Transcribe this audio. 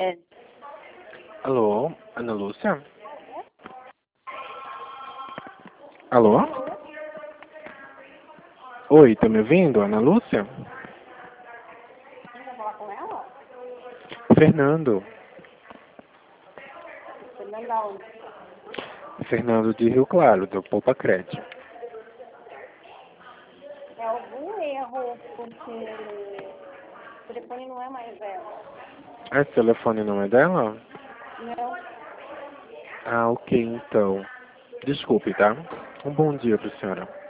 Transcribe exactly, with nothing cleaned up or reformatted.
É. Alô, Ana Lúcia? Alô? Oi, tá me ouvindo, Ana Lúcia? Quem vai falar com ela? Fernando. Fernando da onde? Fernando de Rio Claro, do Poupa Crédito. É algum erro, porque o telefone não é mais dela. Esse telefone não é dela? Não. Ah, ok, então. Desculpe, tá? Um bom dia pra senhora.